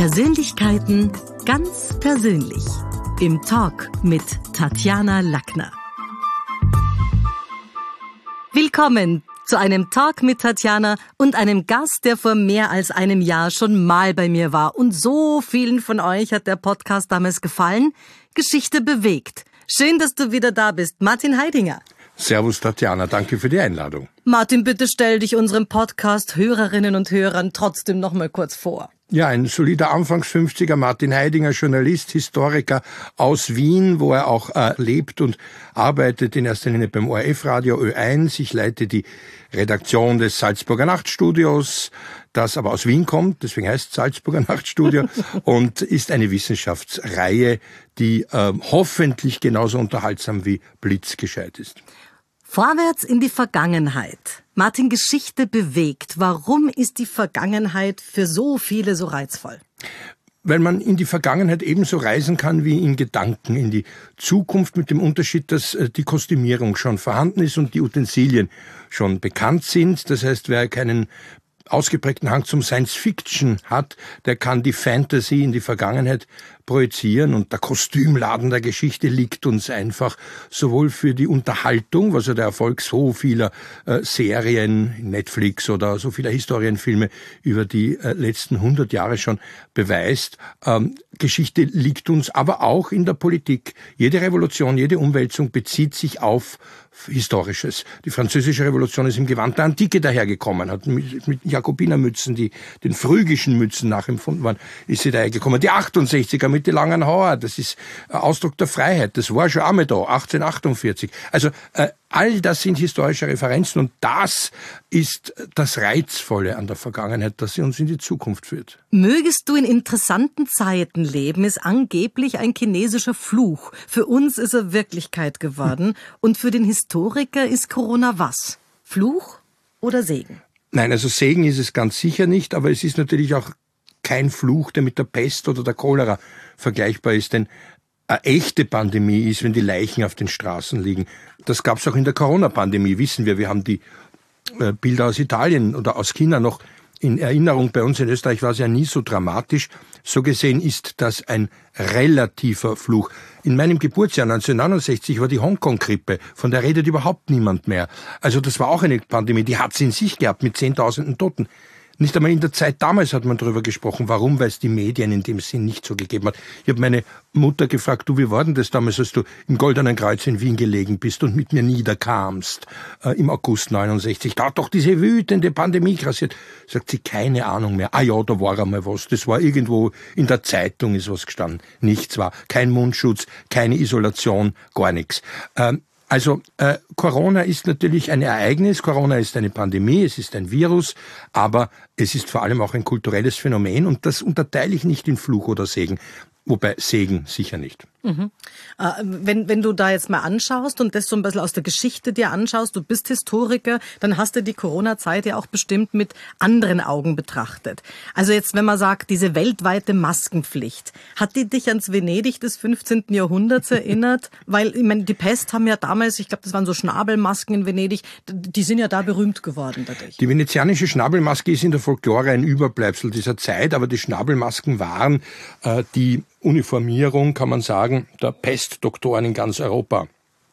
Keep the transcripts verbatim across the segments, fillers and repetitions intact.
Persönlichkeiten ganz persönlich. Im Talk mit Tatjana Lackner. Willkommen zu einem Talk mit Tatjana und einem Gast, der vor mehr als einem Jahr schon mal bei mir war. Und so vielen von euch hat der Podcast damals gefallen. Geschichte bewegt. Schön, dass du wieder da bist. Martin Heidinger. Servus Tatjana, danke für die Einladung. Martin, bitte stell dich unseren Podcast-Hörerinnen und Hörern trotzdem noch mal kurz vor. Ja, ein solider Anfangs-fünfziger Martin Heidinger, Journalist, Historiker aus Wien, wo er auch äh, lebt und arbeitet in erster Linie beim O R F-Radio Ö eins. Ich leite die Redaktion des Salzburger Nachtstudios, das aber aus Wien kommt, deswegen heißt es Salzburger Nachtstudio, und ist eine Wissenschaftsreihe, die äh, hoffentlich genauso unterhaltsam wie blitzgescheit ist. Vorwärts in die Vergangenheit. Martin, Geschichte bewegt. Warum ist die Vergangenheit für so viele so reizvoll? Weil man in die Vergangenheit ebenso reisen kann wie in Gedanken in die Zukunft, mit dem Unterschied, dass die Kostümierung schon vorhanden ist und die Utensilien schon bekannt sind. Das heißt, wer keinen ausgeprägten Hang zum Science-Fiction hat, der kann die Fantasy in die Vergangenheit projizieren, und der Kostümladen der Geschichte liegt uns einfach sowohl für die Unterhaltung, was ja der Erfolg so vieler äh, Serien, Netflix oder so vieler Historienfilme über die äh, letzten hundert Jahre schon beweist. Ähm, Geschichte liegt uns aber auch in der Politik. Jede Revolution, jede Umwälzung bezieht sich auf Historisches. Die französische Revolution ist im Gewand der Antike dahergekommen, hat mit, mit Jakobinermützen, die den phrygischen Mützen nachempfunden waren, ist sie dahergekommen. Die achtundsechziger mit den langen Haaren, das ist Ausdruck der Freiheit. Das war schon einmal da, achtzehnhundertachtundvierzig. Also äh, all das sind historische Referenzen, und das ist das Reizvolle an der Vergangenheit, dass sie uns in die Zukunft führt. Mögest du in interessanten Zeiten leben, ist angeblich ein chinesischer Fluch. Für uns ist er Wirklichkeit geworden. Hm. Und für den Historiker ist Corona was? Fluch oder Segen? Nein, also Segen ist es ganz sicher nicht, aber es ist natürlich auch kein Fluch, der mit der Pest oder der Cholera vergleichbar ist, denn eine echte Pandemie ist, wenn die Leichen auf den Straßen liegen. Das gab es auch in der Corona-Pandemie, wissen wir. Wir haben die äh, Bilder aus Italien oder aus China noch in Erinnerung. Bei uns in Österreich war es ja nie so dramatisch. So gesehen ist das ein relativer Fluch. In meinem Geburtsjahr neunzehnhundertneunundsechzig war die Hongkong-Grippe, von der redet überhaupt niemand mehr. Also das war auch eine Pandemie, die hat es in sich gehabt mit zehntausenden Toten. Nicht einmal in der Zeit damals hat man darüber gesprochen. Warum? Weil es die Medien in dem Sinn nicht so gegeben hat. Ich habe meine Mutter gefragt, du, wie war denn das damals, als du im Goldenen Kreuz in Wien gelegen bist und mit mir niederkamst, äh, im August neunundsechzig. Da hat doch diese wütende Pandemie grassiert. Sagt sie, keine Ahnung mehr. Ah ja, da war einmal was. Das war irgendwo in der Zeitung ist was gestanden. Nichts war. Kein Mundschutz, keine Isolation, gar nichts. Ähm, Also äh, Corona ist natürlich ein Ereignis, Corona ist eine Pandemie, es ist ein Virus, aber es ist vor allem auch ein kulturelles Phänomen, und das unterteile ich nicht in Fluch oder Segen, wobei Segen sicher nicht. Mhm. Äh, wenn, wenn du da jetzt mal anschaust und das so ein bisschen aus der Geschichte dir anschaust, du bist Historiker, dann hast du die Corona-Zeit ja auch bestimmt mit anderen Augen betrachtet. Also jetzt, wenn man sagt, diese weltweite Maskenpflicht, hat die dich ans Venedig des fünfzehnten Jahrhunderts erinnert? Weil, ich meine, die Pest haben ja damals, ich glaube, das waren so Schnabelmasken in Venedig, die sind ja da berühmt geworden dadurch. Die venezianische Schnabelmaske ist in der Folklore ein Überbleibsel dieser Zeit, aber die Schnabelmasken waren äh, die Uniformierung, kann man sagen, der Pestdoktoren in ganz Europa.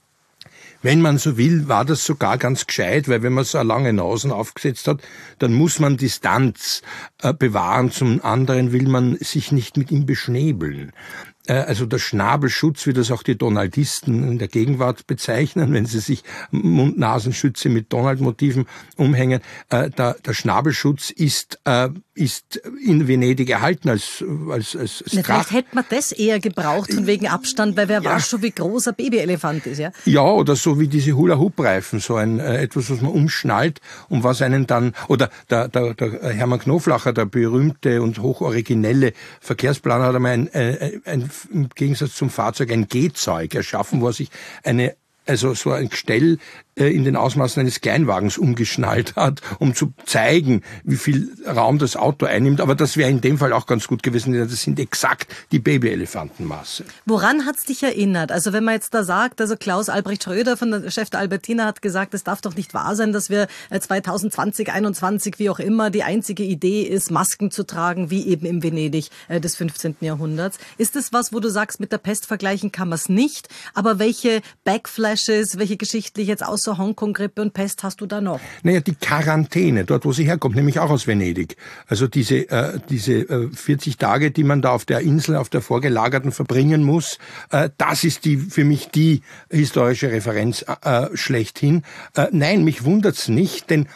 Wenn man so will, war das sogar ganz gescheit, weil wenn man so eine lange Nasen aufgesetzt hat, dann muss man Distanz äh, bewahren. Zum anderen will man sich nicht mit ihm beschnäbeln. Also der Schnabelschutz, wie das auch die Donaldisten in der Gegenwart bezeichnen, wenn sie sich Mund-Nasenschütze mit Donald-Motiven umhängen, äh, der, der Schnabelschutz ist äh, ist in Venedig erhalten als als als, als Na, vielleicht hätte man das eher gebraucht von wegen Abstand, weil wer ja. weiß schon, wie groß ein Babyelefant ist, ja? Ja, oder so wie diese Hula-Hoop-Reifen, so ein äh, etwas, was man umschnallt und was einen dann, oder der, der, der Hermann Knoflacher, der berühmte und hochoriginelle Verkehrsplaner, hat einmal ein, ein, ein im Gegensatz zum Fahrzeug ein Gehzeug erschaffen, wo er sich eine, also so ein Gestell in den Ausmaßen eines Kleinwagens umgeschnallt hat, um zu zeigen, wie viel Raum das Auto einnimmt. Aber das wäre in dem Fall auch ganz gut gewesen, denn das sind exakt die Babyelefantenmaße. Woran hat's dich erinnert? Also wenn man jetzt da sagt, also Klaus Albrecht Schröder von der Chef der Albertina hat gesagt, es darf doch nicht wahr sein, dass wir zwanzig zwanzig, einundzwanzig, wie auch immer, die einzige Idee ist, Masken zu tragen, wie eben im Venedig des fünfzehnten Jahrhunderts. Ist das was, wo du sagst, mit der Pest vergleichen kann man es nicht, aber welche Backflashes, welche geschichtlich jetzt außer Hongkong-Grippe und Pest hast du da noch? Naja, die Quarantäne, dort wo sie herkommt, nämlich auch aus Venedig. Also diese, äh, diese äh, vierzig Tage, die man da auf der Insel, auf der vorgelagerten verbringen muss, äh, das ist die für mich die historische Referenz äh, schlechthin. Äh, nein, mich wundert's nicht, denn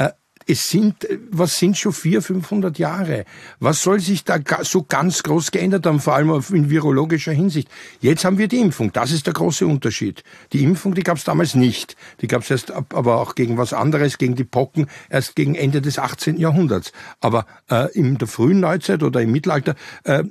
Es sind, was sind schon vierhundert, fünfhundert Jahre? Was soll sich da so ganz groß geändert haben, vor allem in virologischer Hinsicht? Jetzt haben wir die Impfung, das ist der große Unterschied. Die Impfung, die gab es damals nicht. Die gab es erst, aber auch gegen was anderes, gegen die Pocken, erst gegen Ende des achtzehnten Jahrhunderts. Aber äh, in der frühen Neuzeit oder im Mittelalter äh,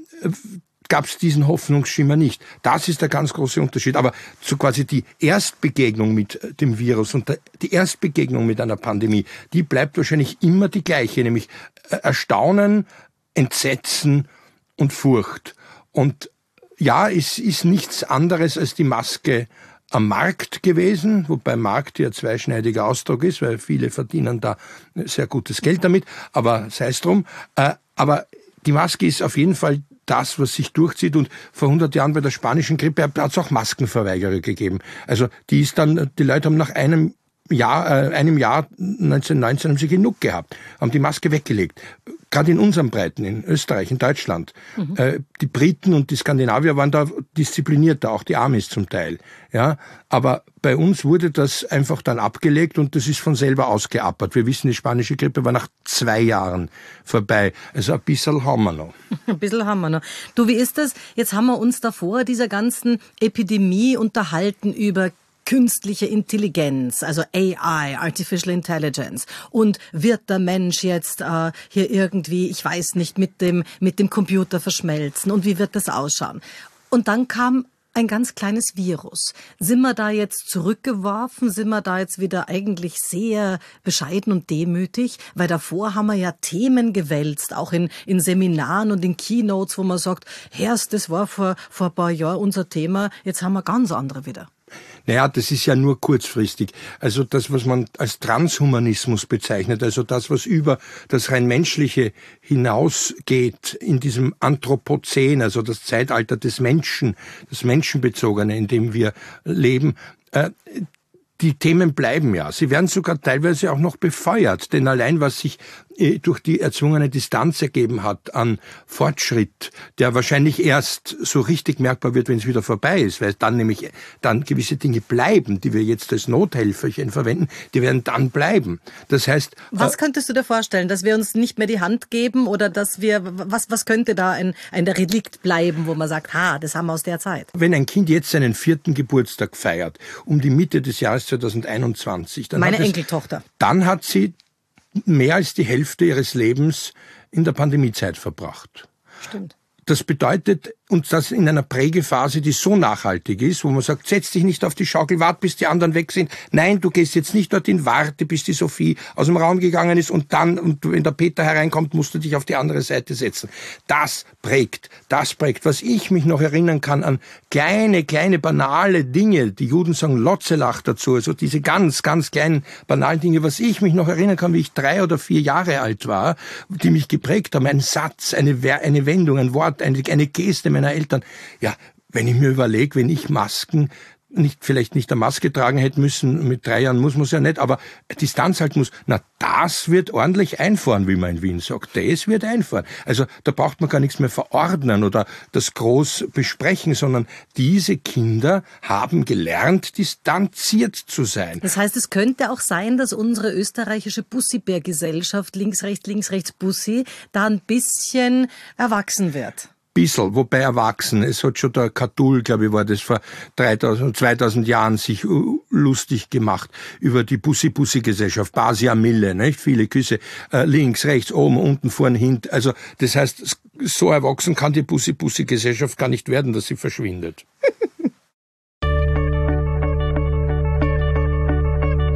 gab es diesen Hoffnungsschimmer nicht. Das ist der ganz große Unterschied. Aber so quasi die Erstbegegnung mit dem Virus und die Erstbegegnung mit einer Pandemie, die bleibt wahrscheinlich immer die gleiche, nämlich Erstaunen, Entsetzen und Furcht. Und ja, es ist nichts anderes als die Maske am Markt gewesen, wobei Markt ja zweischneidiger Ausdruck ist, weil viele verdienen da sehr gutes Geld damit, aber sei es drum. Aber die Maske ist auf jeden Fall das, was sich durchzieht, und vor hundert Jahren bei der spanischen Grippe hat es auch Maskenverweigerer gegeben. Also die ist dann, die Leute haben nach einem Jahr, äh, einem Jahr neunzehnhundertneunzehn haben sie genug gehabt, haben die Maske weggelegt. Gerade in unseren Breiten, in Österreich, in Deutschland. Mhm. Äh, die Briten und die Skandinavier waren da disziplinierter, auch die Amis zum Teil. Ja, aber bei uns wurde das einfach dann abgelegt und das ist von selber ausgeappert. Wir wissen, die spanische Grippe war nach zwei Jahren vorbei. Also ein bisschen haben wir noch. Ein bisschen haben wir noch. Du, wie ist das? Jetzt haben wir uns davor dieser ganzen Epidemie unterhalten über künstliche Intelligenz, also A I, Artificial Intelligence. Und wird der Mensch jetzt äh, hier irgendwie, ich weiß nicht, mit dem, mit dem Computer verschmelzen? Und wie wird das ausschauen? Und dann kam ein ganz kleines Virus. Sind wir da jetzt zurückgeworfen? Sind wir da jetzt wieder eigentlich sehr bescheiden und demütig? Weil davor haben wir ja Themen gewälzt, auch in, in Seminaren und in Keynotes, wo man sagt, Herrst, das war vor, vor ein paar Jahren unser Thema, jetzt haben wir ganz andere wieder. Naja, das ist ja nur kurzfristig. Also das, was man als Transhumanismus bezeichnet, also das, was über das rein Menschliche hinausgeht in diesem Anthropozän, also das Zeitalter des Menschen, das Menschenbezogene, in dem wir leben, äh, die Themen bleiben ja. Sie werden sogar teilweise auch noch befeuert, denn allein was sich äh, durch die erzwungene Distanz ergeben hat an Fortschritt, der wahrscheinlich erst so richtig merkbar wird, wenn es wieder vorbei ist, weil dann nämlich dann gewisse Dinge bleiben, die wir jetzt als Nothelferchen verwenden, die werden dann bleiben. Das heißt, was könntest du dir vorstellen, dass wir uns nicht mehr die Hand geben oder dass wir, was was könnte da ein ein Relikt bleiben, wo man sagt, ha, das haben wir aus der Zeit? Wenn ein Kind jetzt seinen vierten Geburtstag feiert, um die Mitte des Jahres zweitausendeinundzwanzig, dann meine hat es, Enkeltochter, dann hat sie mehr als die Hälfte ihres Lebens in der Pandemiezeit verbracht. Stimmt. Das bedeutet, und das in einer Prägephase, die so nachhaltig ist, wo man sagt, setz dich nicht auf die Schaukel, wart bis die anderen weg sind. Nein, du gehst jetzt nicht dorthin, warte bis die Sophie aus dem Raum gegangen ist und dann, und wenn der Peter hereinkommt, musst du dich auf die andere Seite setzen. Das prägt, das prägt. Was ich mich noch erinnern kann an kleine, kleine, banale Dinge, die Juden sagen Lotzelach dazu, also diese ganz, ganz kleinen, banalen Dinge, was ich mich noch erinnern kann, wie ich drei oder vier Jahre alt war, die mich geprägt haben, ein Satz, eine, eine Wendung, ein Wort, eine, eine Geste meiner Eltern. Ja, wenn ich mir überlege, wenn ich Masken nicht, vielleicht nicht eine Maske tragen hätte müssen, mit drei Jahren muss man es ja nicht, aber Distanz halten muss, na, das wird ordentlich einfahren, wie man in Wien sagt. Das wird einfahren. Also da braucht man gar nichts mehr verordnen oder das groß besprechen, sondern diese Kinder haben gelernt, distanziert zu sein. Das heißt, es könnte auch sein, dass unsere österreichische Bussibär-Gesellschaft, links, rechts, links, rechts, Bussi, da ein bisschen erwachsen wird. Bissl, wobei erwachsen. Es hat schon der Catull, glaube ich, war das vor dreitausend, zweitausend Jahren sich lustig gemacht über die Bussi-Bussi-Gesellschaft, Basia Mille, nicht? Viele Küsse, äh, links, rechts, oben, unten, vorn, hinten. Also das heißt, so erwachsen kann die Bussi-Bussi-Gesellschaft gar nicht werden, dass sie verschwindet.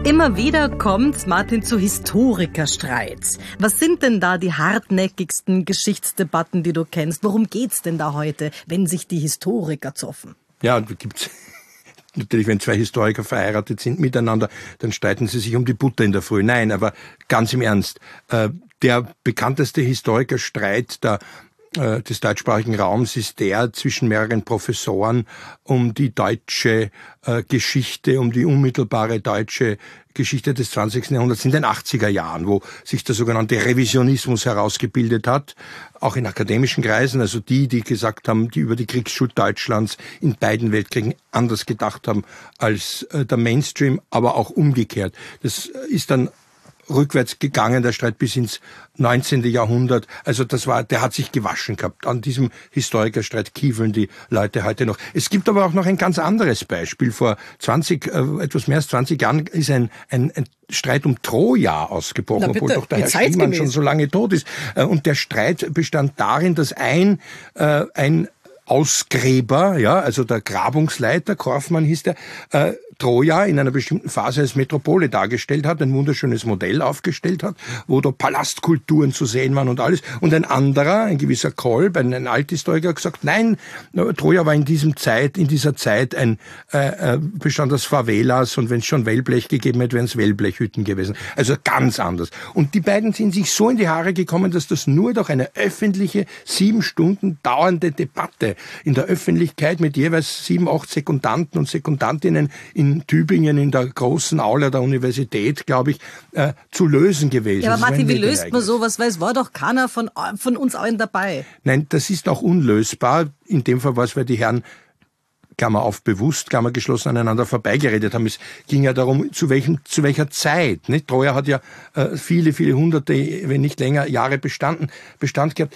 Immer wieder kommt Martin zu Historikerstreits. Was sind denn da die hartnäckigsten Geschichtsdebatten, die du kennst? Worum geht's denn da heute, wenn sich die Historiker zoffen? Ja, da gibt's natürlich, wenn zwei Historiker verheiratet sind miteinander, dann streiten sie sich um die Butter in der Früh. Nein, aber ganz im Ernst, äh, der bekannteste Historikerstreit der des deutschsprachigen Raums ist der zwischen mehreren Professoren um die deutsche äh, Geschichte, um die unmittelbare deutsche Geschichte des zwanzigsten Jahrhunderts in den achtziger Jahren, wo sich der sogenannte Revisionismus herausgebildet hat, auch in akademischen Kreisen, also die, die gesagt haben, die über die Kriegsschuld Deutschlands in beiden Weltkriegen anders gedacht haben als äh, der Mainstream, aber auch umgekehrt. Das ist dann rückwärts gegangen, der Streit bis ins neunzehnten Jahrhundert. Also das war, der hat sich gewaschen gehabt. An diesem Historikerstreit kiefeln die Leute heute noch. Es gibt aber auch noch ein ganz anderes Beispiel. Vor zwanzig, äh, etwas mehr als zwanzig Jahren ist ein, ein, ein Streit um Troja ausgebrochen, Na bitte, obwohl doch der Herr Schliemann schon so lange tot ist. Und der Streit bestand darin, dass ein, äh, ein Ausgräber, ja, also der Grabungsleiter, Korfmann hieß der, äh, Troja in einer bestimmten Phase als Metropole dargestellt hat, ein wunderschönes Modell aufgestellt hat, wo da Palastkulturen zu sehen waren und alles. Und ein anderer, ein gewisser Kolb, ein, ein Althistoriker, hat gesagt, nein, Troja war in diesem Zeit, in dieser Zeit ein äh, äh, bestand aus Favelas und wenn es schon Wellblech gegeben hätte, wären es Wellblechhütten gewesen. Also ganz anders. Und die beiden sind sich so in die Haare gekommen, dass das nur durch eine öffentliche, sieben Stunden dauernde Debatte in der Öffentlichkeit mit jeweils sieben, acht Sekundanten und Sekundantinnen in Tübingen in der großen Aula der Universität, glaube ich, äh, zu lösen gewesen. Ja, aber Martin, wie löst man sowas? Weil es war doch keiner von, von uns allen dabei. Nein, das ist auch unlösbar. In dem Fall war es, weil die Herren, Klammer auf, bewusst, Klammer geschlossen, aneinander vorbeigeredet haben. Es ging ja darum, zu welchem, zu welcher Zeit. Nicht? Troja hat ja äh, viele, viele hunderte, wenn nicht länger, Jahre bestanden, Bestand gehabt.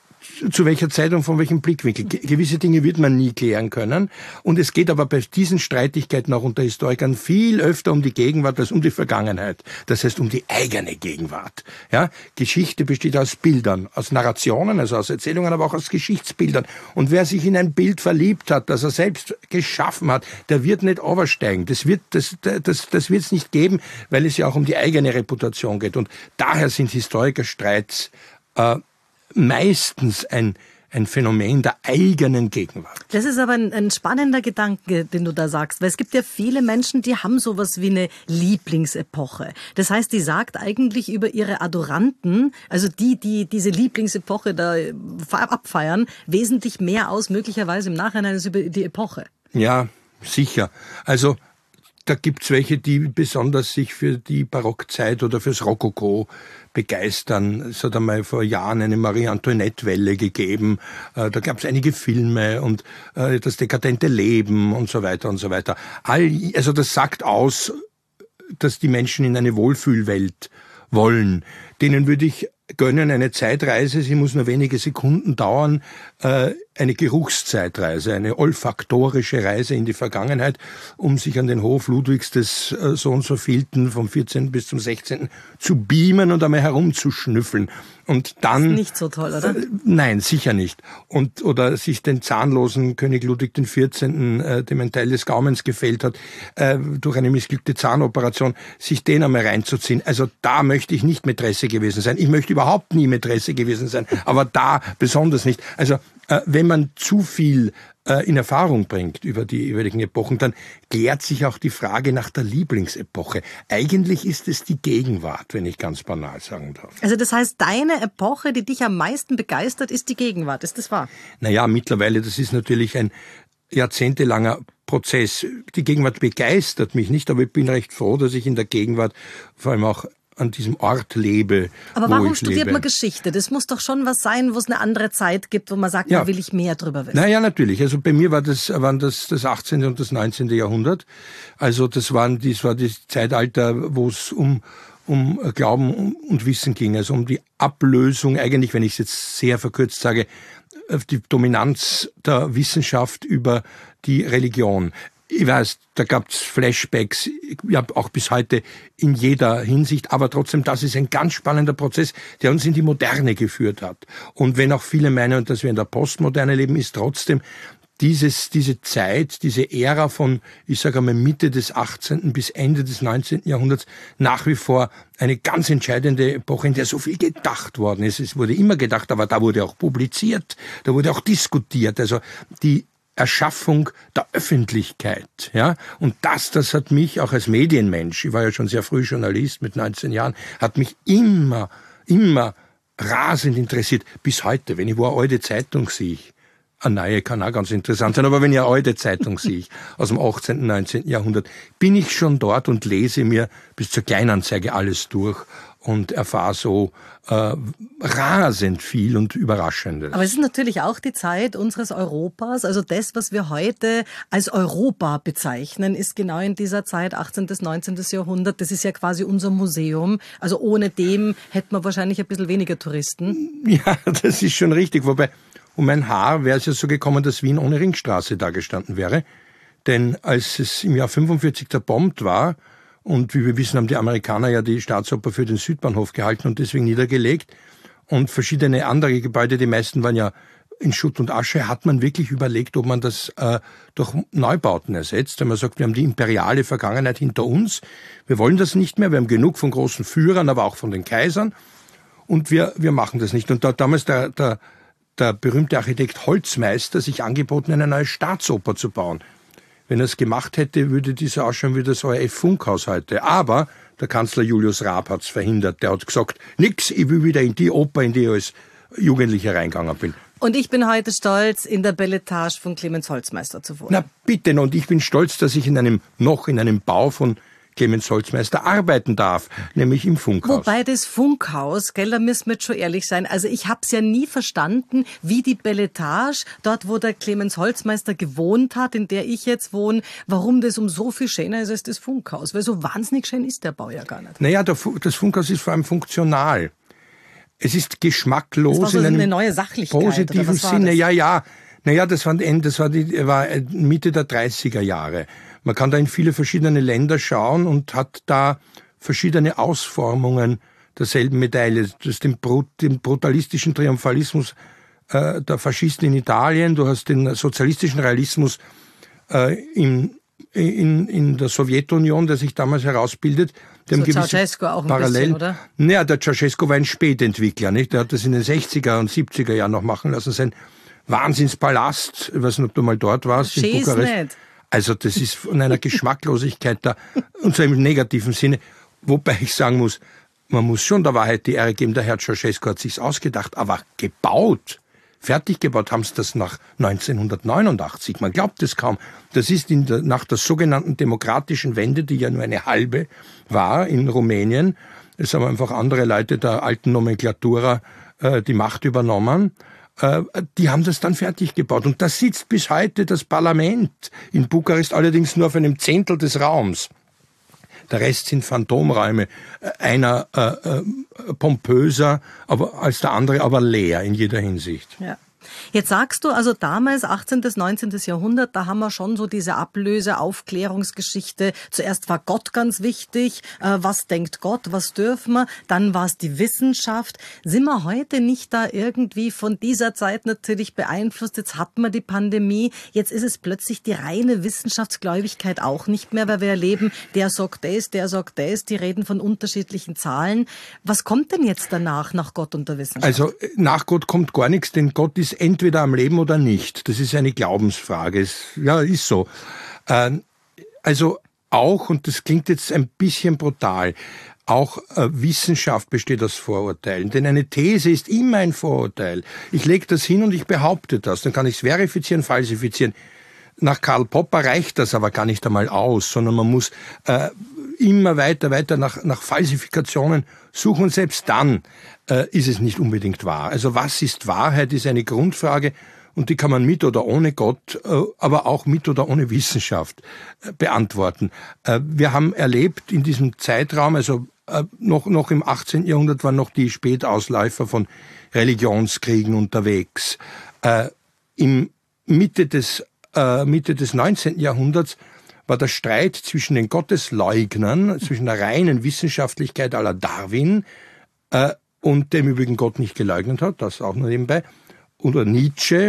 Zu welcher Zeit und von welchem Blickwinkel. Gewisse Dinge wird man nie klären können. Und es geht aber bei diesen Streitigkeiten auch unter Historikern viel öfter um die Gegenwart als um die Vergangenheit. Das heißt, um die eigene Gegenwart. Ja? Geschichte besteht aus Bildern, aus Narrationen, also aus Erzählungen, aber auch aus Geschichtsbildern. Und wer sich in ein Bild verliebt hat, das er selbst geschaffen hat, der wird nicht oversteigen. Das wird, das, das, das wird es nicht geben, weil es ja auch um die eigene Reputation geht. Und daher sind Historikerstreits, äh, meistens ein, ein Phänomen der eigenen Gegenwart. Das ist aber ein, ein spannender Gedanke, den du da sagst, weil es gibt ja viele Menschen, die haben sowas wie eine Lieblingsepoche. Das heißt, die sagt eigentlich über ihre Adoranten, also die, die diese Lieblingsepoche da abfeiern, wesentlich mehr aus, möglicherweise im Nachhinein, als über die Epoche. Ja, sicher. Also da gibt's welche, die besonders sich für die Barockzeit oder fürs Rokoko begeistern. Es hat einmal vor Jahren eine Marie-Antoinette-Welle gegeben. Da gab's einige Filme und das dekadente Leben und so weiter und so weiter. All, also das sagt aus, dass die Menschen in eine Wohlfühlwelt wollen. Denen würde ich gönnen eine Zeitreise, sie muss nur wenige Sekunden dauern, äh, eine Geruchszeitreise, eine olfaktorische Reise in die Vergangenheit, um sich an den Hof Ludwigs des äh, so und so vielten vom vierzehnten bis zum sechzehnten zu beamen und einmal herumzuschnüffeln. Und dann... Das ist nicht so toll, oder? Äh, nein, sicher nicht. Und, oder sich den zahnlosen König Ludwig den vierzehnten, äh, dem ein Teil des Gaumens gefehlt hat, äh, durch eine missglückte Zahnoperation, sich den einmal reinzuziehen. Also da möchte ich nicht Mätresse gewesen sein. Ich möchte überhaupt nie Mätresse gewesen sein, aber da besonders nicht. Also äh, wenn man zu viel äh, in Erfahrung bringt über die jeweiligen Epochen, dann klärt sich auch die Frage nach der Lieblingsepoche. Eigentlich ist es die Gegenwart, wenn ich ganz banal sagen darf. Also das heißt, deine Epoche, die dich am meisten begeistert, ist die Gegenwart. Ist das wahr? Naja, mittlerweile, das ist natürlich ein jahrzehntelanger Prozess. Die Gegenwart begeistert mich nicht, aber ich bin recht froh, dass ich in der Gegenwart vor allem auch an diesem Ort lebe. Aber wo warum ich studiert lebe. man Geschichte? Das muss doch schon was sein, wo es eine andere Zeit gibt, wo man sagt, Ja. da will ich mehr drüber wissen. Naja, natürlich. Also bei mir war das, waren das das achtzehnten und das neunzehnten Jahrhundert. Also das waren, das war das Zeitalter, wo es um um Glauben und Wissen ging, also um die Ablösung, eigentlich, wenn ich es jetzt sehr verkürzt sage, die Dominanz der Wissenschaft über die Religion. Ich weiß, da gab's Flashbacks, ja, auch bis heute in jeder Hinsicht, aber trotzdem, das ist ein ganz spannender Prozess, der uns in die Moderne geführt hat. Und wenn auch viele meinen, dass wir in der Postmoderne leben, ist trotzdem dieses, diese Zeit, diese Ära von, ich sage einmal Mitte des achtzehnten bis Ende des neunzehnten Jahrhunderts nach wie vor eine ganz entscheidende Epoche, in der so viel gedacht worden ist. Es wurde immer gedacht, aber da wurde auch publiziert, da wurde auch diskutiert. Also die Erschaffung der Öffentlichkeit, ja. Und das, das hat mich auch als Medienmensch, ich war ja schon sehr früh Journalist mit neunzehn Jahren, hat mich immer, immer rasend interessiert. Bis heute, wenn ich wo eine alte Zeitung sehe, eine neue kann auch ganz interessant sein, aber wenn ich eine alte Zeitung sehe, aus dem achtzehnten, neunzehnten Jahrhundert, bin ich schon dort und lese mir bis zur Kleinanzeige alles durch und erfahre so äh, rasend viel und Überraschendes. Aber es ist natürlich auch die Zeit unseres Europas. Also das, was wir heute als Europa bezeichnen, ist genau in dieser Zeit, achtzehnten, neunzehnten Jahrhundert. Das ist ja quasi unser Museum. Also ohne dem hätten wir wahrscheinlich ein bisschen weniger Touristen. Ja, das ist schon richtig. Wobei, um mein Haar wäre es ja so gekommen, dass Wien ohne Ringstraße dagestanden wäre. Denn als es im Jahr fünfundvierzig zerbombt war, und wie wir wissen, haben die Amerikaner ja die Staatsoper für den Südbahnhof gehalten und deswegen niedergelegt. Und verschiedene andere Gebäude, die meisten waren ja in Schutt und Asche, hat man wirklich überlegt, ob man das äh, durch Neubauten ersetzt. Wenn man sagt, wir haben die imperiale Vergangenheit hinter uns, wir wollen das nicht mehr, wir haben genug von großen Führern, aber auch von den Kaisern und wir wir machen das nicht. Und da hat damals der, der, der berühmte Architekt Holzmeister sich angeboten, eine neue Staatsoper zu bauen. Wenn er es gemacht hätte, würde dieser ausschauen wie das O R F-Funkhaus heute. Aber der Kanzler Julius Raab hat es verhindert. Der hat gesagt, nix, ich will wieder in die Oper, in die ich als Jugendlicher reingegangen bin. Und ich bin heute stolz, in der Beletage von Clemens Holzmeister zu wohnen. Na bitte, und ich bin stolz, dass ich in einem noch in einem Bau von Clemens Holzmeister arbeiten darf, nämlich im Funkhaus. Wobei das Funkhaus, gell, da müssen wir jetzt schon ehrlich sein, also ich habe es ja nie verstanden, wie die Beletage, dort wo der Clemens Holzmeister gewohnt hat, in der ich jetzt wohne, warum das um so viel schöner ist als das Funkhaus, weil so wahnsinnig schön ist der Bau ja gar nicht. Naja, der Fu- das Funkhaus ist vor allem funktional. Es ist geschmacklos das war so in einem eine neue Sachlichkeit, positiven oder was war Sinne. das? Ja, ja. Naja, das war, das war, die, war Mitte der dreißiger Jahre. Man kann da in viele verschiedene Länder schauen und hat da verschiedene Ausformungen derselben Medaille. Das ist den, Brut, den brutalistischen Triumphalismus äh, der Faschisten in Italien, du hast den sozialistischen Realismus äh, in, in, in der Sowjetunion, der sich damals herausbildet. So Ceausescu auch ein Parallel, bisschen, oder? Naja, der Ceausescu war ein Spätentwickler, nicht? Der hat das in den sechziger und siebziger Jahren noch machen lassen. Sein Wahnsinnspalast, ich weiß nicht, ob du mal dort warst, in Bukarest. Nicht. Also das ist von einer Geschmacklosigkeit da, und zwar im negativen Sinne. Wobei ich sagen muss, man muss schon der Wahrheit die Ehre geben, der Herr Ceausescu hat sich's ausgedacht, aber gebaut, fertig gebaut haben sie das nach neunzehnhundertneunundachtzig. Man glaubt es kaum. Das ist in der, nach der sogenannten demokratischen Wende, die ja nur eine halbe war in Rumänien. Es haben einfach andere Leute der alten Nomenklatura äh, die Macht übernommen. Die haben das dann fertig gebaut. Und da sitzt bis heute das Parlament in Bukarest, allerdings nur auf einem Zehntel des Raums. Der Rest sind Phantomräume. Einer äh, äh, pompöser aber als der andere, aber leer in jeder Hinsicht. Ja. Jetzt sagst du, also damals, achtzehnten, neunzehnten Jahrhundert, da haben wir schon so diese Ablöse, Aufklärungsgeschichte. Zuerst war Gott ganz wichtig. Äh, was denkt Gott? Was dürfen wir? Dann war es die Wissenschaft. Sind wir heute nicht da irgendwie von dieser Zeit natürlich beeinflusst? Jetzt hatten wir die Pandemie. Jetzt ist es plötzlich die reine Wissenschaftsgläubigkeit auch nicht mehr, weil wir erleben, der sagt das, der sagt das. Die reden von unterschiedlichen Zahlen. Was kommt denn jetzt danach, nach Gott und der Wissenschaft? Also nach Gott kommt gar nichts, denn Gott ist entweder am Leben oder nicht. Das ist eine Glaubensfrage. Es, ja, ist so. Ähm, also auch, und das klingt jetzt ein bisschen brutal, auch äh, Wissenschaft besteht aus Vorurteilen. Denn eine These ist immer ein Vorurteil. Ich lege das hin und ich behaupte das. Dann kann ich es verifizieren, falsifizieren. Nach Karl Popper reicht das aber gar nicht einmal aus, sondern man muss äh, immer weiter, weiter nach, nach Falsifikationen suchen. Und selbst dann äh, ist es nicht unbedingt wahr. Also was ist Wahrheit, ist eine Grundfrage und die kann man mit oder ohne Gott, äh, aber auch mit oder ohne Wissenschaft äh, beantworten. Äh, wir haben erlebt in diesem Zeitraum, also äh, noch, noch im achtzehnten Jahrhundert waren noch die Spätausläufer von Religionskriegen unterwegs. Äh, Im Mitte des Mitte des neunzehnten Jahrhunderts war der Streit zwischen den Gottesleugnern, zwischen der reinen Wissenschaftlichkeit à la Darwin äh, und dem übrigen Gott nicht geleugnet hat, das auch nur nebenbei, oder Nietzsche,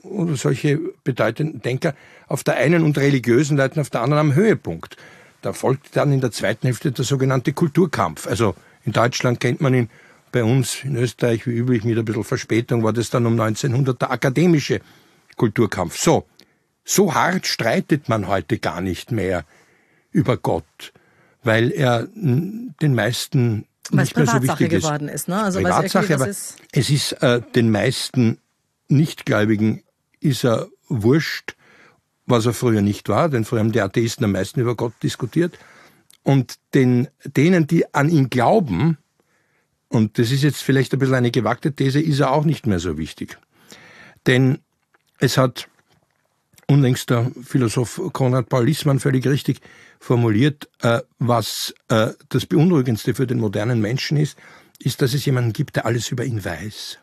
oder solche bedeutenden Denker auf der einen und religiösen Leuten auf der anderen am Höhepunkt. Da folgt dann in der zweiten Hälfte der sogenannte Kulturkampf. Also in Deutschland kennt man ihn, bei uns in Österreich wie üblich mit ein bisschen Verspätung war das dann um neunzehnhundert der akademische Kulturkampf. So, so hart streitet man heute gar nicht mehr über Gott, weil er den meisten weil nicht mehr so wichtig ist. geworden ist, ne? Also Privatsache, aber ist es ist äh, den meisten Nichtgläubigen ist er wurscht, was er früher nicht war, denn früher haben die Atheisten am meisten über Gott diskutiert. Und den, denen, die an ihn glauben, und das ist jetzt vielleicht ein bisschen eine gewagte These, ist er auch nicht mehr so wichtig. Denn es hat unlängst der Philosoph Konrad Paul Liessmann völlig richtig formuliert, äh, was äh, das Beunruhigendste für den modernen Menschen ist, ist, dass es jemanden gibt, der alles über ihn weiß.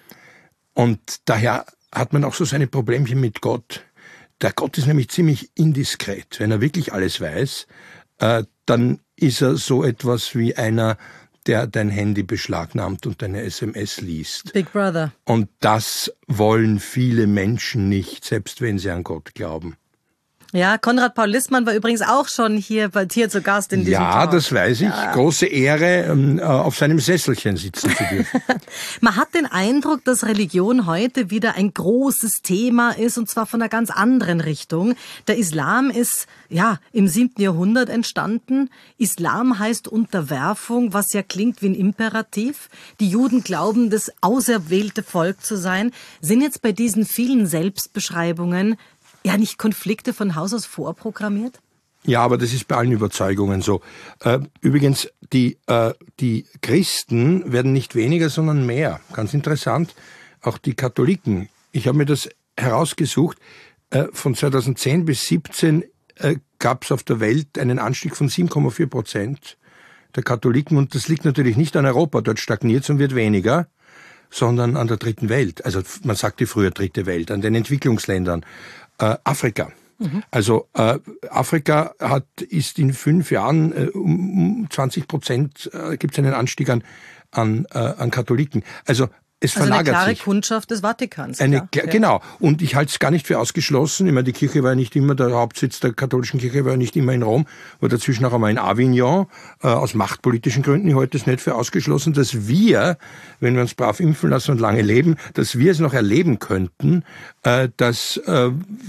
Und daher hat man auch so seine Problemchen mit Gott. Der Gott ist nämlich ziemlich indiskret. Wenn er wirklich alles weiß, äh, dann ist er so etwas wie einer, der dein Handy beschlagnahmt und deine S M S liest. Big Brother. Und das wollen viele Menschen nicht, selbst wenn sie an Gott glauben. Ja, Konrad Paul Liessmann war übrigens auch schon hier bei dir zu Gast in diesem Ja, Talk. das weiß ich. Ja. Große Ehre, auf seinem Sesselchen sitzen zu dürfen. Man hat den Eindruck, dass Religion heute wieder ein großes Thema ist, und zwar von einer ganz anderen Richtung. Der Islam ist ja im siebten Jahrhundert entstanden. Islam heißt Unterwerfung, was ja klingt wie ein Imperativ. Die Juden glauben, das auserwählte Volk zu sein. Sind jetzt bei diesen vielen Selbstbeschreibungen ja nicht Konflikte von Haus aus vorprogrammiert? Ja, aber das ist bei allen Überzeugungen so. Äh, übrigens, die, äh, die Christen werden nicht weniger, sondern mehr. Ganz interessant. Auch die Katholiken. Ich habe mir das herausgesucht. Äh, von zweitausendzehn bis siebzehn äh, gab es auf der Welt einen Anstieg von sieben Komma vier Prozent der Katholiken. Und das liegt natürlich nicht an Europa. Dort stagniert es und wird weniger, sondern an der dritten Welt. Also man sagte früher dritte Welt, an den Entwicklungsländern. Äh, Afrika. Mhm. Also äh, Afrika hat ist in fünf Jahren äh, um zwanzig Prozent äh, gibt es einen Anstieg an an, äh, an Katholiken. Also es also verlagert eine klare sich. Kundschaft des Vatikans. Eine, klar. Genau. Und ich halte es gar nicht für ausgeschlossen. Ich meine, die Kirche war ja nicht immer, der Hauptsitz der katholischen Kirche war ja nicht immer in Rom, war dazwischen auch einmal in Avignon, äh, aus machtpolitischen Gründen. Ich halte es nicht für ausgeschlossen, dass wir, wenn wir uns brav impfen lassen und lange leben, dass wir es noch erleben könnten, äh, dass äh,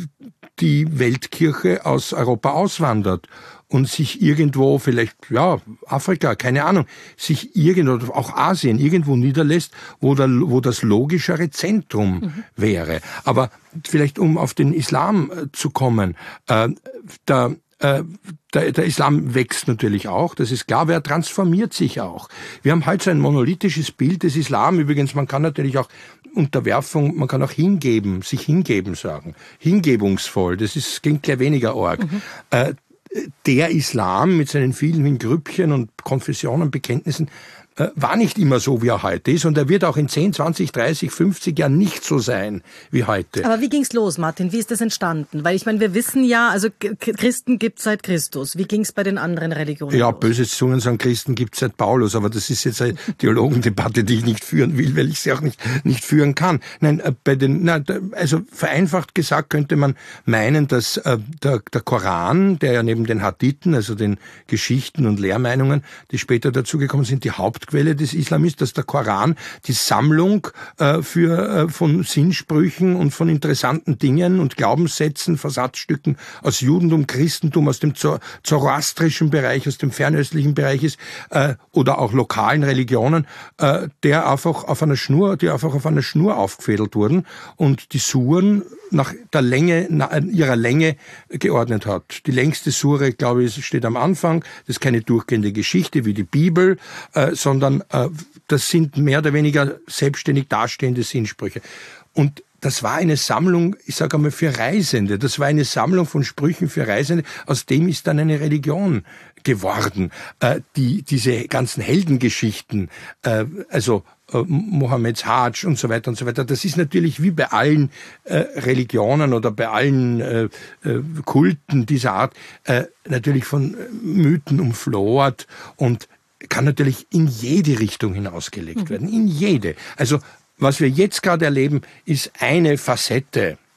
die Weltkirche aus Europa auswandert und sich irgendwo, vielleicht, ja, Afrika, keine Ahnung, sich irgendwo, auch Asien, irgendwo niederlässt, wo, der, wo das logischere Zentrum mhm. wäre. Aber vielleicht, um auf den Islam äh, zu kommen, äh, der, äh, der, der Islam wächst natürlich auch, das ist klar, aber er transformiert sich auch. Wir haben heute so ein monolithisches Bild des Islam. Übrigens, man kann natürlich auch Unterwerfung, man kann auch hingeben, sich hingeben sagen. Hingebungsvoll, das ist, klingt gleich weniger arg. Mhm. Äh, Der Islam mit seinen vielen Grüppchen und Konfessionen, Bekenntnissen äh, war nicht immer so, wie er heute ist. Und er wird auch in zehn, zwanzig, dreißig, fünfzig Jahren nicht so sein wie heute. Aber wie ging's los, Martin? Wie ist das entstanden? Weil ich meine, wir wissen ja, also Christen gibt's seit Christus. Wie ging's bei den anderen Religionen Ja, los? böse Zungen sagen, Christen gibt's seit Paulus. Aber das ist jetzt eine Theologendebatte, die ich nicht führen will, weil ich sie auch nicht, nicht führen kann. Nein, bei den, na, also vereinfacht gesagt könnte man meinen, dass äh, der, der Koran, der ja neben den Hadithen, also den Geschichten und Lehrmeinungen, die später dazugekommen sind, die Hauptquelle des Islam ist, dass der Koran die Sammlung äh, für, äh, von Sinnsprüchen und von interessanten Dingen und Glaubenssätzen, Versatzstücken aus Judentum, Christentum, aus dem zoroastrischen Bereich, aus dem fernöstlichen Bereich ist, äh, oder auch lokalen Religionen, äh, der einfach auf einer Schnur, die einfach auf einer Schnur aufgefädelt wurden und die Suren nach der Länge, nach ihrer Länge geordnet hat. Die längste Sure, glaube ich, steht am Anfang. Das ist keine durchgehende Geschichte wie die Bibel, äh, sondern äh, das sind mehr oder weniger selbstständig dastehende Sinnsprüche. Und das war eine Sammlung, ich sage einmal, für Reisende. Das war eine Sammlung von Sprüchen für Reisende. Aus dem ist dann eine Religion geworden. Äh, die, diese ganzen Heldengeschichten, äh, also äh, Mohammeds Hadsch und so weiter und so weiter, das ist natürlich wie bei allen äh, Religionen oder bei allen äh, äh, Kulten dieser Art äh, natürlich von Mythen umflort und kann natürlich in jede Richtung hinausgelegt werden. In jede. Also was wir jetzt gerade erleben, ist eine Facette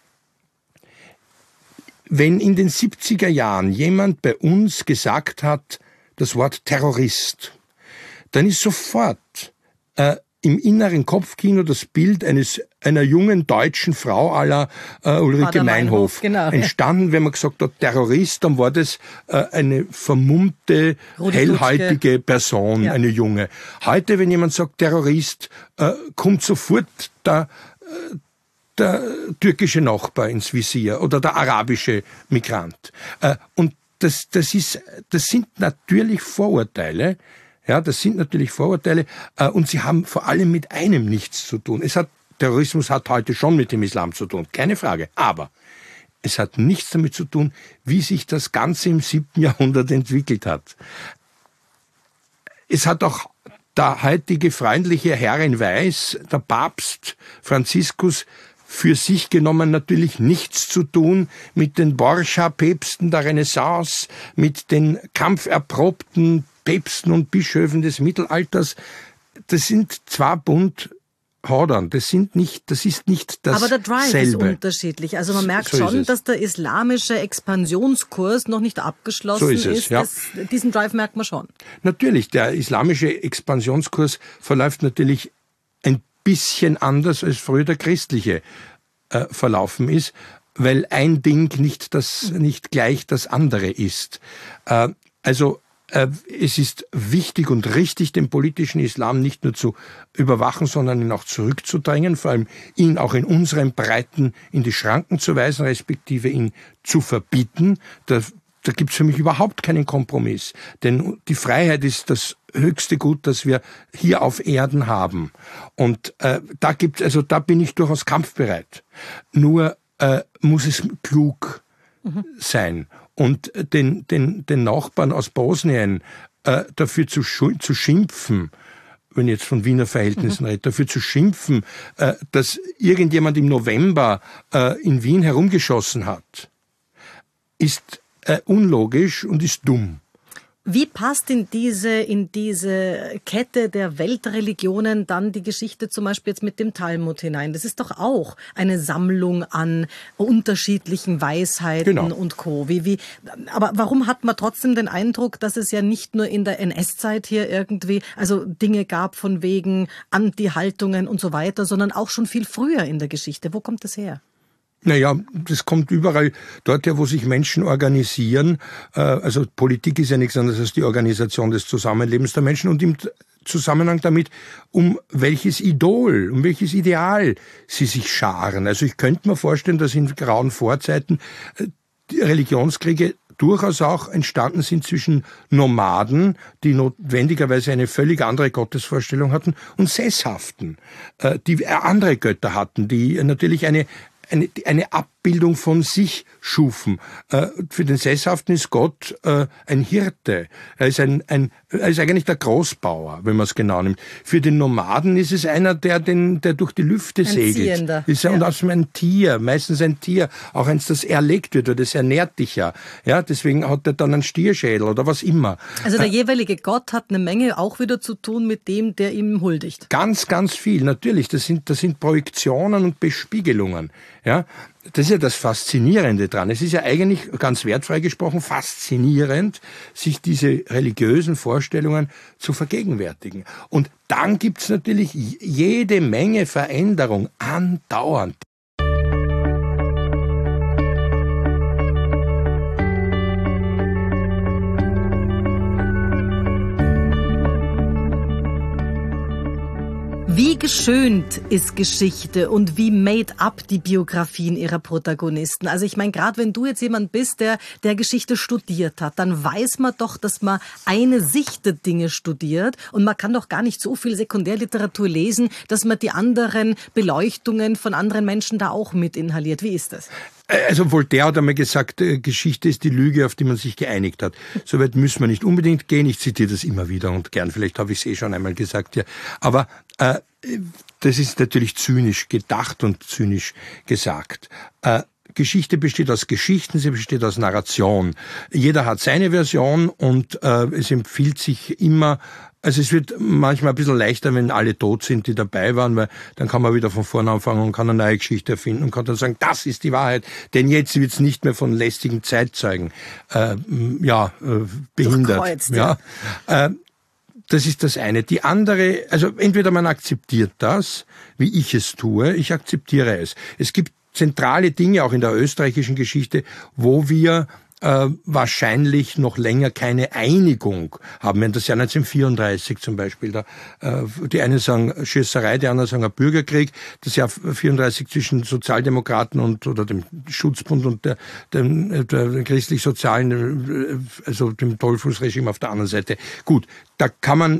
wenn in den siebziger Jahren jemand bei uns gesagt hat, das Wort Terrorist, dann ist sofort äh, im inneren Kopfkino das Bild eines einer jungen deutschen Frau à la äh, Ulrike Meinhof, Meinhof genau, entstanden. Ja. Wenn man gesagt hat, Terrorist, dann war das äh, eine vermummte, Rudi hellhäutige Dutschke. Person, ja. eine junge. Heute, wenn jemand sagt Terrorist, äh, kommt sofort der, äh, der türkische Nachbar ins Visier oder der arabische Migrant. Äh, und das, das ist, das sind natürlich Vorurteile. Ja, das sind natürlich Vorurteile, äh, und sie haben vor allem mit einem nichts zu tun. Es hat, Terrorismus hat heute schon mit dem Islam zu tun, keine Frage. Aber es hat nichts damit zu tun, wie sich das Ganze im siebten Jahrhundert entwickelt hat. Es hat auch der heutige freundliche Herr in Weiß, der Papst Franziskus, für sich genommen natürlich nichts zu tun mit den Borgia-Päpsten der Renaissance, mit den kampferprobten Päpsten und Bischöfen des Mittelalters. Das sind zwei Bund Hadern. Das sind nicht, das ist nicht das Aber der Drive selbe. Ist unterschiedlich. Also man merkt so schon, dass der islamische Expansionskurs noch nicht abgeschlossen so ist. Es, ist. ja. Das, diesen Drive merkt man schon. Natürlich, der islamische Expansionskurs verläuft natürlich ein bisschen anders, als früher der christliche äh, verlaufen ist, weil ein Ding nicht das, nicht gleich das andere ist. Äh, also äh, es ist wichtig und richtig, den politischen Islam nicht nur zu überwachen, sondern ihn auch zurückzudrängen, vor allem ihn auch in unseren Breiten in die Schranken zu weisen, respektive ihn zu verbieten. Da, da gibt es für mich überhaupt keinen Kompromiss. Denn die Freiheit ist das höchste Gut, das wir hier auf Erden haben. Und äh, da gibt's, also da bin ich durchaus kampfbereit. Nur äh, muss es klug mhm. sein. Und den, den, den Nachbarn aus Bosnien äh, dafür zu, zu schimpfen, wenn ich jetzt von Wiener Verhältnissen mhm. rede, dafür zu schimpfen, äh, dass irgendjemand im November äh, in Wien herumgeschossen hat, ist äh, unlogisch und ist dumm. Wie passt in diese, in diese Kette der Weltreligionen dann die Geschichte zum Beispiel jetzt mit dem Talmud hinein? Das ist doch auch eine Sammlung an unterschiedlichen Weisheiten genau. und Co. Wie, wie, aber warum hat man trotzdem den Eindruck, dass es ja nicht nur in der N S-Zeit hier irgendwie, also Dinge gab von wegen Anti-Haltungen und so weiter, sondern auch schon viel früher in der Geschichte? Wo kommt das her? Naja, das kommt überall dort her, wo sich Menschen organisieren. Also Politik ist ja nichts anderes als die Organisation des Zusammenlebens der Menschen und im Zusammenhang damit, um welches Idol, um welches Ideal sie sich scharen. Also ich könnte mir vorstellen, dass in grauen Vorzeiten die Religionskriege durchaus auch entstanden sind zwischen Nomaden, die notwendigerweise eine völlig andere Gottesvorstellung hatten, und Sesshaften, die andere Götter hatten, die natürlich eine Eine, eine Abbildung von sich schufen. Äh, für den Sesshaften ist Gott äh, ein Hirte. Er ist, ein, ein, er ist eigentlich der Großbauer, wenn man es genau nimmt. Für den Nomaden ist es einer, der, den, der durch die Lüfte ein segelt. Ziehender. Ist er, ja. Und außerdem ein Tier, meistens ein Tier, auch eins, das erlegt wird, oder das ernährt dich ja. Ja, deswegen hat er dann einen Stierschädel oder was immer. Also der äh, jeweilige Gott hat eine Menge auch wieder zu tun mit dem, der ihm huldigt. Ganz, ganz viel, natürlich. Das sind, das sind Projektionen und Bespiegelungen. Ja, das ist ja das Faszinierende dran. Es ist ja eigentlich, ganz wertfrei gesprochen, faszinierend, sich diese religiösen Vorstellungen zu vergegenwärtigen. Und dann gibt's natürlich jede Menge Veränderung andauernd. Wie geschönt ist Geschichte und wie made up die Biografien ihrer Protagonisten? Also ich meine, gerade wenn du jetzt jemand bist, der der Geschichte studiert hat, dann weiß man doch, dass man eine Sicht der Dinge studiert und man kann doch gar nicht so viel Sekundärliteratur lesen, dass man die anderen Beleuchtungen von anderen Menschen da auch mit inhaliert. Wie ist das? Also Voltaire hat einmal gesagt, Geschichte ist die Lüge, auf die man sich geeinigt hat. Soweit müssen wir nicht unbedingt gehen. Ich zitiere das immer wieder und gern. Vielleicht habe ich es eh schon einmal gesagt. Ja. Aber äh, das ist natürlich zynisch gedacht und zynisch gesagt. Äh, Geschichte besteht aus Geschichten, sie besteht aus Narration. Jeder hat seine Version und äh, es empfiehlt sich immer, also es wird manchmal ein bisschen leichter, wenn alle tot sind, die dabei waren, weil dann kann man wieder von vorne anfangen und kann eine neue Geschichte erfinden und kann dann sagen, das ist die Wahrheit, denn jetzt wird es nicht mehr von lästigen Zeitzeugen äh, ja, äh, behindert. Ja. Äh, Das ist das eine. Die andere, also entweder man akzeptiert das, wie ich es tue, ich akzeptiere es. Es gibt zentrale Dinge auch in der österreichischen Geschichte, wo wir äh, wahrscheinlich noch länger keine Einigung haben. Wenn das Jahr neunzehnhundertvierunddreißig zum Beispiel, da, äh, die einen sagen Schießerei, die anderen sagen ein Bürgerkrieg, das Jahr vierunddreißig zwischen Sozialdemokraten und oder dem Schutzbund und der, dem, der christlich-sozialen, also dem Dollfuß-Regime auf der anderen Seite. Gut, da kann man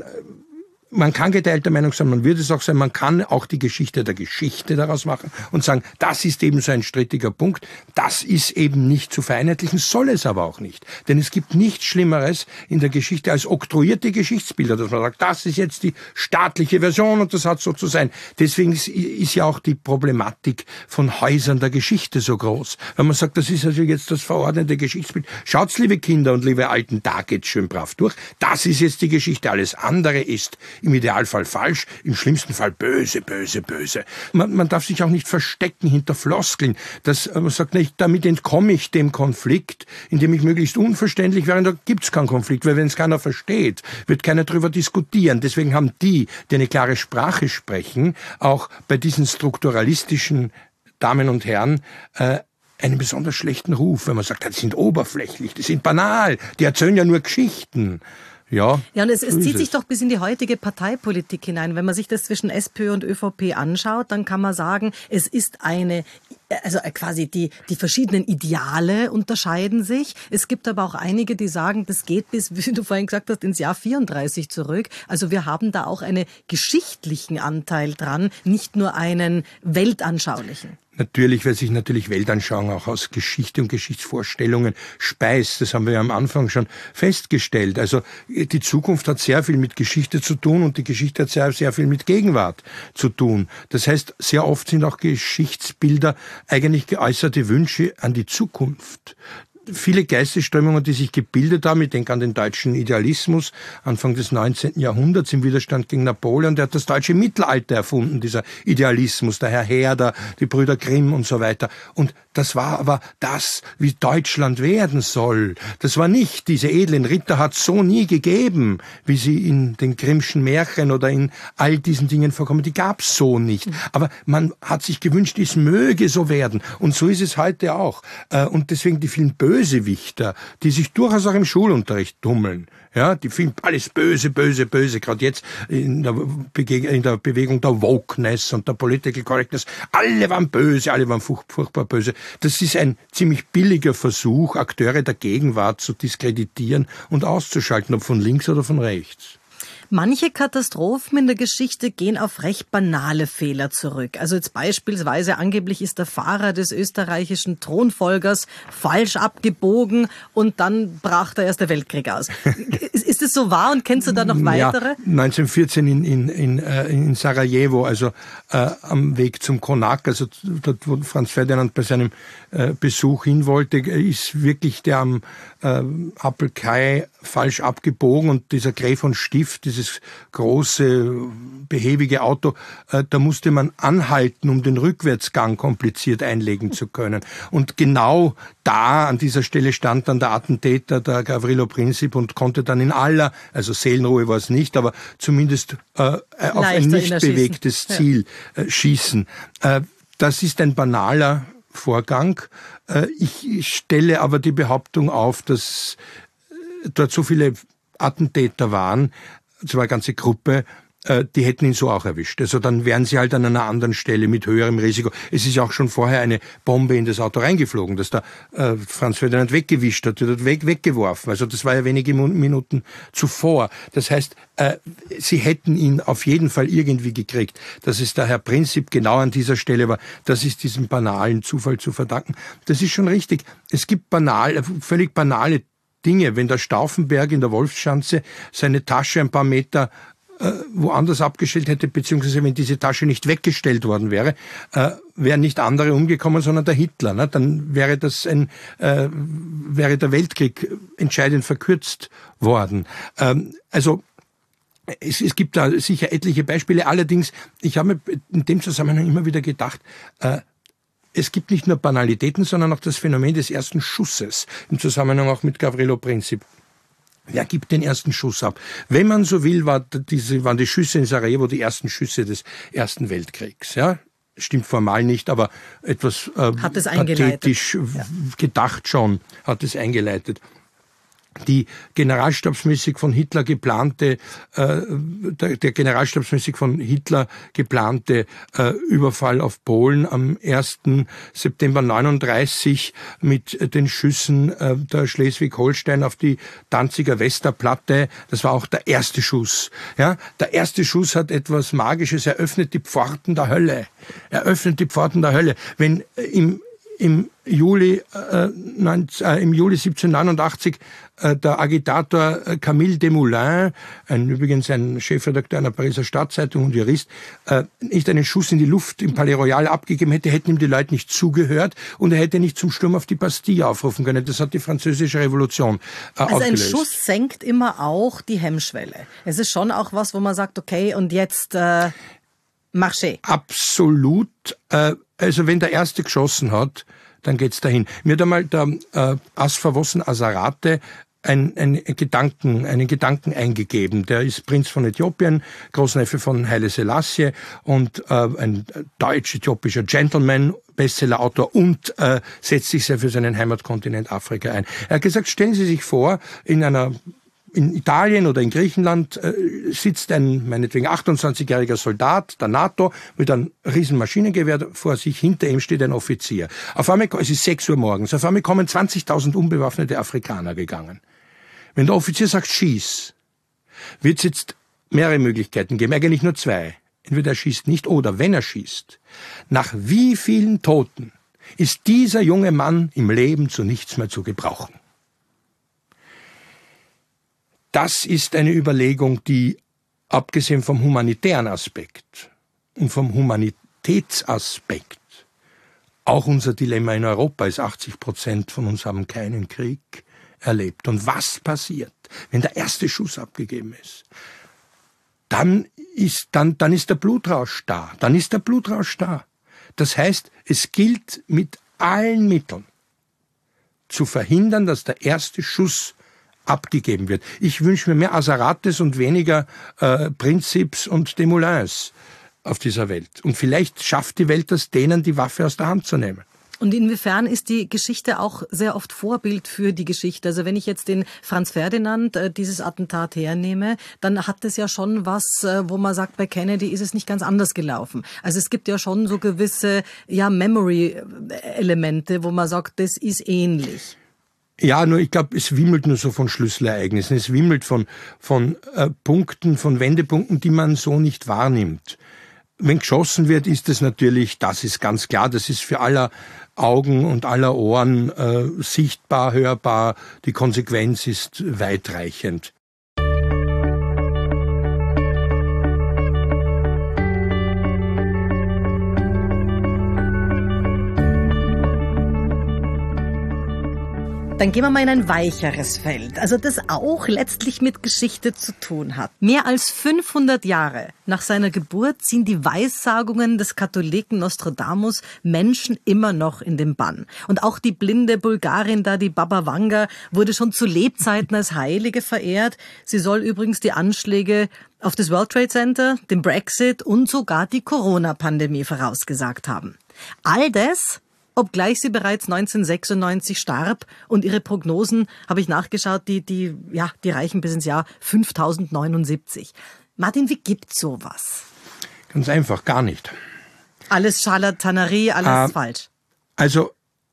Man kann geteilter Meinung sein, man würde es auch sein, man kann auch die Geschichte der Geschichte daraus machen und sagen, das ist eben so ein strittiger Punkt, das ist eben nicht zu vereinheitlichen, soll es aber auch nicht. Denn es gibt nichts Schlimmeres in der Geschichte als oktroyierte Geschichtsbilder, dass man sagt, das ist jetzt die staatliche Version und das hat so zu sein. Deswegen ist, ist ja auch die Problematik von Häusern der Geschichte so groß. Wenn man sagt, das ist also jetzt das verordnete Geschichtsbild. Schaut's, liebe Kinder und liebe Alten, da geht's schön brav durch. Das ist jetzt die Geschichte, alles andere ist im Idealfall falsch, im schlimmsten Fall böse, böse, böse. Man, man darf sich auch nicht verstecken hinter Floskeln. Das, man sagt nicht, damit entkomme ich dem Konflikt, indem ich möglichst unverständlich wäre, da gibt's keinen Konflikt, weil wenn es keiner versteht, wird keiner drüber diskutieren. Deswegen haben die, die eine klare Sprache sprechen, auch bei diesen strukturalistischen Damen und Herren, äh, einen besonders schlechten Ruf, wenn man sagt, die sind oberflächlich, die sind banal, die erzählen ja nur Geschichten. Ja, ja, und es, es zieht sich doch bis in die heutige Parteipolitik hinein. Wenn man sich das zwischen SPÖ und ÖVP anschaut, dann kann man sagen, es ist eine, also quasi die, die verschiedenen Ideale unterscheiden sich. Es gibt aber auch einige, die sagen, das geht bis, wie du vorhin gesagt hast, ins Jahr vierunddreißig zurück. Also wir haben da auch einen geschichtlichen Anteil dran, nicht nur einen weltanschaulichen. Natürlich, weil sich natürlich Weltanschauung auch aus Geschichte und Geschichtsvorstellungen speist. Das haben wir ja am Anfang schon festgestellt. Also die Zukunft hat sehr viel mit Geschichte zu tun und die Geschichte hat sehr, sehr viel mit Gegenwart zu tun. Das heißt, sehr oft sind auch Geschichtsbilder eigentlich geäußerte Wünsche an die Zukunft. Viele Geistesströmungen, die sich gebildet haben, ich denke an den deutschen Idealismus, Anfang des neunzehnten Jahrhunderts im Widerstand gegen Napoleon, der hat das deutsche Mittelalter erfunden, dieser Idealismus, der Herr Herder, die Brüder Grimm und so weiter. Und das war aber das, wie Deutschland werden soll. Das war nicht, diese edlen Ritter hat es so nie gegeben, wie sie in den Grimmschen Märchen oder in all diesen Dingen vorkommen. Die gab es so nicht. Aber man hat sich gewünscht, es möge so werden. Und so ist es heute auch. Und deswegen die vielen Bösewichter, die sich durchaus auch im Schulunterricht tummeln. Ja, die finden alles böse, böse, böse. Gerade jetzt in der, Bege- in der Bewegung der Wokeness und der Political Correctness. Alle waren böse, alle waren furch- furchtbar böse. Das ist ein ziemlich billiger Versuch, Akteure der Gegenwart zu diskreditieren und auszuschalten, ob von links oder von rechts. Manche Katastrophen in der Geschichte gehen auf recht banale Fehler zurück. Also jetzt beispielsweise angeblich ist der Fahrer des österreichischen Thronfolgers falsch abgebogen und dann brach der Erste Weltkrieg aus. Ist, ist das so wahr und kennst du da noch weitere? Ja, neunzehnhundertvierzehn in, in, in, in Sarajevo, also äh, am Weg zum Konak, also dort, wo Franz Ferdinand bei seinem äh, Besuch hin wollte, ist wirklich der am äh, Appelkai falsch abgebogen und dieser Gräf von Stift, dieses große, behäbige Auto, äh, da musste man anhalten, um den Rückwärtsgang kompliziert einlegen zu können. Und genau da, an dieser Stelle, stand dann der Attentäter, der Gavrilo Princip, und konnte dann in aller, also Seelenruhe war es nicht, aber zumindest äh, auf ein nicht bewegtes Ziel äh, schießen. Äh, das ist ein banaler Vorgang. Äh, ich stelle aber die Behauptung auf, dass dort so viele Attentäter waren, zwar eine ganze Gruppe, die hätten ihn so auch erwischt. Also dann wären sie halt an einer anderen Stelle mit höherem Risiko. Es ist auch schon vorher eine Bombe in das Auto reingeflogen, das da äh, Franz Ferdinand weggewischt hat, wird weg, weggeworfen. Also das war ja wenige Minuten zuvor. Das heißt, äh, sie hätten ihn auf jeden Fall irgendwie gekriegt. Dass es der Herr Princip genau an dieser Stelle war, das ist diesem banalen Zufall zu verdanken. Das ist schon richtig. Es gibt banal, völlig banale Dinge. Wenn der Stauffenberg in der Wolfschanze seine Tasche ein paar Meter äh, woanders abgestellt hätte, beziehungsweise wenn diese Tasche nicht weggestellt worden wäre, äh, wären nicht andere umgekommen, sondern der Hitler. Ne? Dann wäre das ein, äh, wäre der Weltkrieg entscheidend verkürzt worden. Ähm, also es, es gibt da sicher etliche Beispiele. Allerdings, ich habe mir in dem Zusammenhang immer wieder gedacht, äh, es gibt nicht nur Banalitäten, sondern auch das Phänomen des ersten Schusses, im Zusammenhang auch mit Gavrilo Princip. Wer gibt den ersten Schuss ab? Wenn man so will, war diese, waren die Schüsse in Sarajevo die ersten Schüsse des Ersten Weltkriegs. Ja? Stimmt formal nicht, aber etwas äh, pathetisch ja. gedacht schon hat es eingeleitet. Die generalstabsmäßig von Hitler geplante, äh, der, der generalstabsmäßig von Hitler geplante äh, Überfall auf Polen am ersten September neununddreißig mit den Schüssen äh, der Schleswig-Holstein auf die Danziger Westerplatte, das war auch der erste Schuss. Ja, der erste Schuss hat etwas Magisches, er öffnet die Pforten der Hölle. Er öffnet die Pforten der Hölle. Wenn äh, im Im Juli, äh, neunzehn, äh, im Juli siebzehnhundertneunundachtzig äh, der Agitator äh, Camille Desmoulins, ein, übrigens ein Chefredakteur einer Pariser Stadtzeitung und Jurist, äh, nicht einen Schuss in die Luft im Palais Royal abgegeben hätte, hätten ihm die Leute nicht zugehört und er hätte nicht zum Sturm auf die Bastille aufrufen können. Das hat die französische Revolution äh, also ausgelöst. Ein Schuss senkt immer auch die Hemmschwelle. Es ist schon auch was, wo man sagt, okay, und jetzt äh, marché. Absolut. Äh, Also wenn der Erste geschossen hat, dann geht's dahin. Mir hat einmal der äh, Asfawossen Asarate ein, ein Gedanken, einen Gedanken eingegeben. Der ist Prinz von Äthiopien, Großneffe von Haile Selassie und äh, ein deutsch-äthiopischer Gentleman, Bestsellerautor und äh, setzt sich sehr für seinen Heimatkontinent Afrika ein. Er hat gesagt, stellen Sie sich vor, in einer In Italien oder in Griechenland äh, sitzt ein meinetwegen achtundzwanzigjähriger Soldat der NATO mit einem riesen Maschinengewehr vor sich, hinter ihm steht ein Offizier. Auf einmal, es ist sechs Uhr morgens, auf einmal kommen zwanzigtausend unbewaffnete Afrikaner gegangen. Wenn der Offizier sagt, schieß, wird es jetzt mehrere Möglichkeiten geben, eigentlich nur zwei. Entweder er schießt nicht oder wenn er schießt, nach wie vielen Toten ist dieser junge Mann im Leben zu nichts mehr zu gebrauchen. Das ist eine Überlegung, die, abgesehen vom humanitären Aspekt und vom Humanitätsaspekt, auch unser Dilemma in Europa ist, achtzig Prozent von uns haben keinen Krieg erlebt. Und was passiert, wenn der erste Schuss abgegeben ist? Dann ist, dann, dann ist der Blutrausch da. Dann ist der Blutrausch da. Das heißt, es gilt mit allen Mitteln zu verhindern, dass der erste Schuss abgegeben wird. Ich wünsche mir mehr Asarates und weniger äh, Princips und Desmoulins auf dieser Welt. Und vielleicht schafft die Welt das, denen die Waffe aus der Hand zu nehmen. Und inwiefern ist die Geschichte auch sehr oft Vorbild für die Geschichte? Also wenn ich jetzt den Franz Ferdinand, äh, dieses Attentat hernehme, dann hat es ja schon was, äh, wo man sagt, bei Kennedy ist es nicht ganz anders gelaufen. Also es gibt ja schon so gewisse ja Memory-Elemente, wo man sagt, das ist ähnlich. Ja, nur ich glaube, es wimmelt nur so von Schlüsselereignissen. Es wimmelt von, von äh, Punkten, von Wendepunkten, die man so nicht wahrnimmt. Wenn geschossen wird, ist es natürlich, das ist ganz klar, das ist für aller Augen und aller Ohren äh, sichtbar, hörbar. Die Konsequenz ist weitreichend. Dann gehen wir mal in ein weicheres Feld, also das auch letztlich mit Geschichte zu tun hat. Mehr als fünfhundert Jahre nach seiner Geburt ziehen die Weissagungen des Katholiken Nostradamus Menschen immer noch in den Bann. Und auch die blinde Bulgarin da, die Baba Vanga, wurde schon zu Lebzeiten als Heilige verehrt. Sie soll übrigens die Anschläge auf das World Trade Center, den Brexit und sogar die Corona-Pandemie vorausgesagt haben. All das, obgleich sie bereits neunzehnhundertsechsundneunzig starb, und ihre Prognosen, habe ich nachgeschaut, die, die, ja, die reichen bis ins Jahr fünftausendneunundsiebzig. Martin, wie gibt's sowas? Ganz einfach, gar nicht. Alles Scharlatanerie, alles äh, falsch. Also,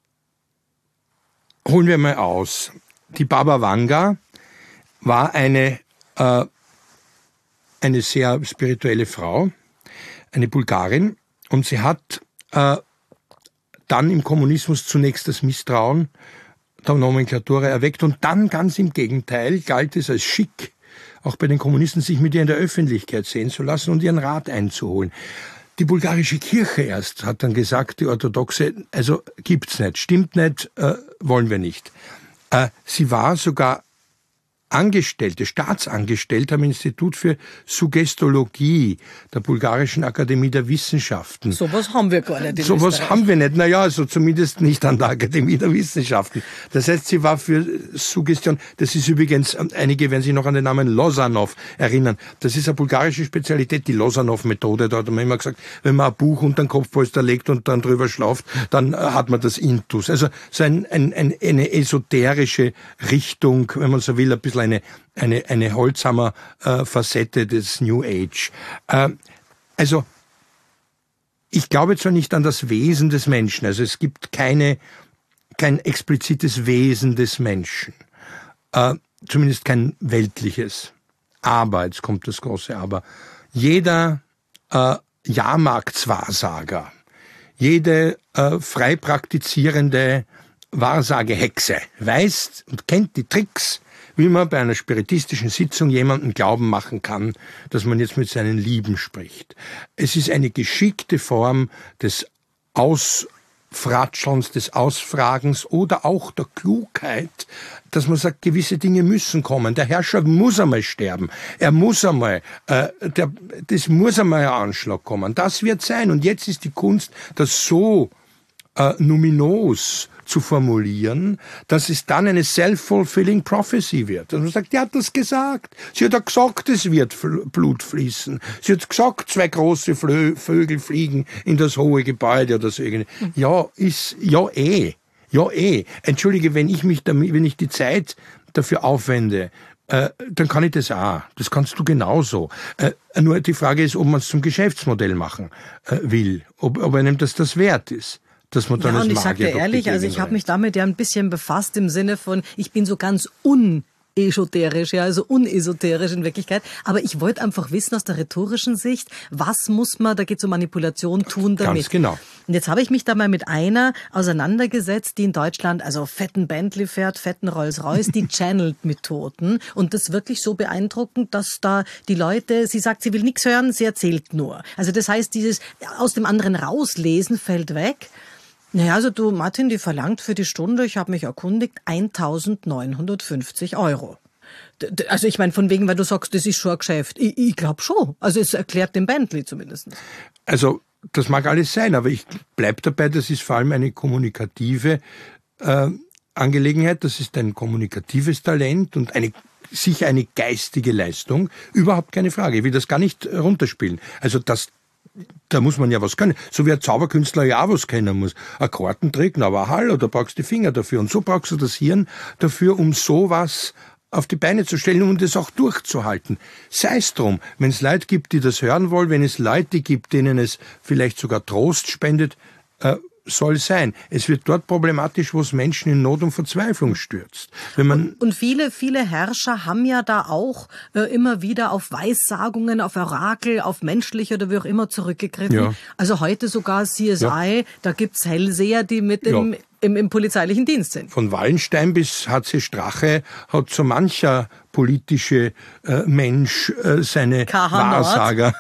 holen wir mal aus. Die Baba Vanga war eine, äh, eine sehr spirituelle Frau, eine Bulgarin, und sie hat äh, dann im Kommunismus zunächst das Misstrauen der Nomenklatura erweckt und dann ganz im Gegenteil galt es als schick, auch bei den Kommunisten, sich mit ihr in der Öffentlichkeit sehen zu lassen und ihren Rat einzuholen. Die bulgarische Kirche erst hat dann gesagt, die orthodoxe, also gibt's nicht, stimmt nicht, äh, wollen wir nicht. Äh, sie war sogar Angestellte, Staatsangestellte am Institut für Suggestologie der Bulgarischen Akademie der Wissenschaften. Sowas haben wir gar nicht in Sowas Österreich. haben wir nicht, naja, also zumindest nicht an der Akademie der Wissenschaften. Das heißt, sie war für Suggestion, das ist übrigens, einige werden sich noch an den Namen Losanov erinnern, das ist eine bulgarische Spezialität, die Losanov-Methode, da hat man immer gesagt, wenn man ein Buch unter den Kopfpolster legt und dann drüber schlauft, dann hat man das Intus. Also so ein, ein, ein, eine esoterische Richtung, wenn man so will, ein bisschen eine, eine, eine Holzhammer äh, Facette des New Age. Äh, also, ich glaube zwar nicht an das Wesen des Menschen, also es gibt keine, kein explizites Wesen des Menschen, äh, zumindest kein weltliches. Aber, jetzt kommt das große Aber, jeder äh, Jahrmarktswahrsager, jede äh, frei praktizierende Wahrsagehexe weiß und kennt die Tricks, wie man bei einer spiritistischen Sitzung jemanden glauben machen kann, dass man jetzt mit seinen Lieben spricht. Es ist eine geschickte Form des Ausfratschelns, des Ausfragens oder auch der Klugheit, dass man sagt, gewisse Dinge müssen kommen. Der Herrscher muss einmal sterben. Er muss einmal, äh, der, das muss einmal ein Anschlag kommen. Das wird sein. Und jetzt ist die Kunst, das so äh, numinos zu formulieren, dass es dann eine self-fulfilling prophecy wird. Und man sagt, die hat das gesagt. Sie hat ja gesagt, es wird Blut fließen. Sie hat gesagt, zwei große Flö- Vögel fliegen in das hohe Gebäude oder so irgendwie. Ja, ist, ja eh. Ja eh. Entschuldige, wenn ich mich damit, wenn ich die Zeit dafür aufwende, äh, dann kann ich das auch. Das kannst du genauso. Äh, nur die Frage ist, ob man es zum Geschäftsmodell machen äh, will. Ob, ob einem das das wert ist. Dass man dann ja, und ich Magier sag dir ehrlich, also ich habe mich damit ja ein bisschen befasst im Sinne von, ich bin so ganz unesoterisch, ja, also unesoterisch in Wirklichkeit. Aber ich wollte einfach wissen aus der rhetorischen Sicht, was muss man, da geht es um Manipulation, tun damit. Ganz genau. Und jetzt habe ich mich da mal mit einer auseinandergesetzt, die in Deutschland also fetten Bentley fährt, fetten Rolls-Royce, die channelt Methoden. Und das wirklich so beeindruckend, dass da die Leute, sie sagt, sie will nichts hören, sie erzählt nur. Also das heißt, dieses aus dem anderen rauslesen fällt weg. Naja, also du, Martin, die verlangt für die Stunde, ich habe mich erkundigt, eintausendneunhundertfünfzig Euro. D- Also ich meine, von wegen, weil du sagst, das ist schon ein Geschäft. Ich, ich glaube schon. Also es erklärt den Bentley zumindest. Also das mag alles sein, aber ich bleib dabei, das ist vor allem eine kommunikative äh, Angelegenheit, das ist ein kommunikatives Talent und eine sicher eine geistige Leistung, überhaupt keine Frage. Ich will das gar nicht runterspielen. Also das Da muss man ja was können. So wie ein Zauberkünstler ja auch was kennen muss. Ein Kartentrick, na aber hallo, da brauchst du die Finger dafür. Und so brauchst du das Hirn dafür, um sowas auf die Beine zu stellen und es auch durchzuhalten. Sei es drum, wenn es Leute gibt, die das hören wollen, wenn es Leute gibt, denen es vielleicht sogar Trost spendet, äh, soll sein. Es wird dort problematisch, wo es Menschen in Not und Verzweiflung stürzt. Wenn man und, und viele, viele Herrscher haben ja da auch äh, immer wieder auf Weissagungen, auf Orakel, auf menschliche oder wie auch immer zurückgegriffen. Ja. Also heute sogar C S I, Ja. da gibt's Hellseher, die mit dem, Ja. im, im polizeilichen Dienst sind. Von Wallenstein bis H C Strache hat so mancher politische äh, Mensch äh, seine K H Nord. Wahrsager.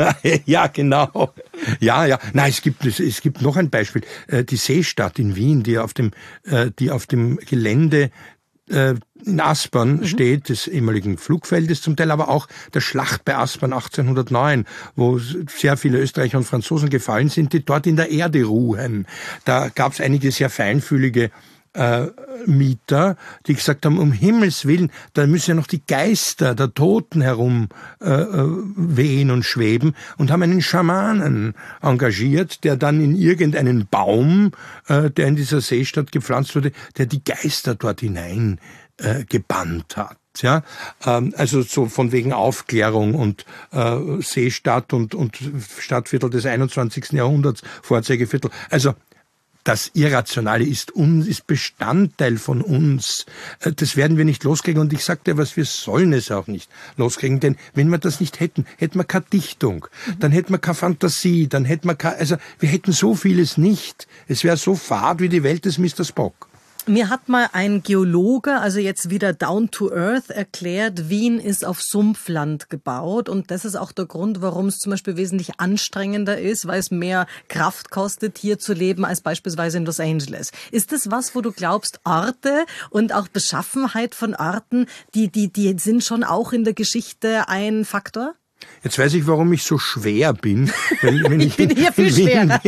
Ja, genau. Ja, ja. Nein, es gibt es, es gibt noch ein Beispiel. Äh, die Seestadt in Wien, die auf dem äh, die auf dem Gelände äh, in Aspern mhm. steht, des ehemaligen Flugfeldes zum Teil, aber auch der Schlacht bei Aspern achtzehnhundertneun, wo sehr viele Österreicher und Franzosen gefallen sind, die dort in der Erde ruhen. Da gab es einige sehr feinfühlige Äh, Mieter, die gesagt haben, um Himmels Willen, da müssen ja noch die Geister der Toten herum äh, wehen und schweben und haben einen Schamanen engagiert, der dann in irgendeinen Baum, äh, der in dieser Seestadt gepflanzt wurde, der die Geister dort hinein äh, gebannt hat. Ja, ähm, also so von wegen Aufklärung und äh, Seestadt und, und Stadtviertel des einundzwanzigsten Jahrhunderts, Vorzeigeviertel. Also das Irrationale ist, uns, ist Bestandteil von uns. Das werden wir nicht loskriegen. Und ich sagte was, wir sollen es auch nicht loskriegen. Denn wenn wir das nicht hätten, hätten wir keine Dichtung. Dann hätten wir keine Fantasie. Dann hätten wir keine, also wir hätten so vieles nicht. Es wäre so fad wie die Welt des Mister Spock. Mir hat mal ein Geologe, also jetzt wieder down to earth, erklärt, Wien ist auf Sumpfland gebaut und das ist auch der Grund, warum es zum Beispiel wesentlich anstrengender ist, weil es mehr Kraft kostet, hier zu leben, als beispielsweise in Los Angeles. Ist das was, wo du glaubst, Orte und auch Beschaffenheit von Orten, die, die, die sind schon auch in der Geschichte ein Faktor? Jetzt weiß ich, warum ich so schwer bin. Wenn, wenn ich, ich bin in, hier viel schwerer.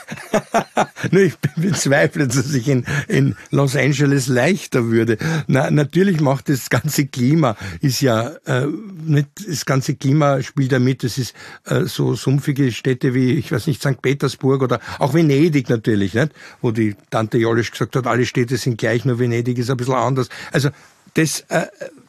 Nur ich bezweifle, dass ich in, in Los Angeles leichter würde. Na, natürlich macht das ganze Klima, ist ja äh, nicht, das ganze Klima spielt ja mit. Es ist äh, so sumpfige Städte wie, ich weiß nicht, Sankt Petersburg oder auch Venedig natürlich, nicht? Wo die Tante Jolisch gesagt hat, alle Städte sind gleich, nur Venedig ist ein bisschen anders. Also das... Äh,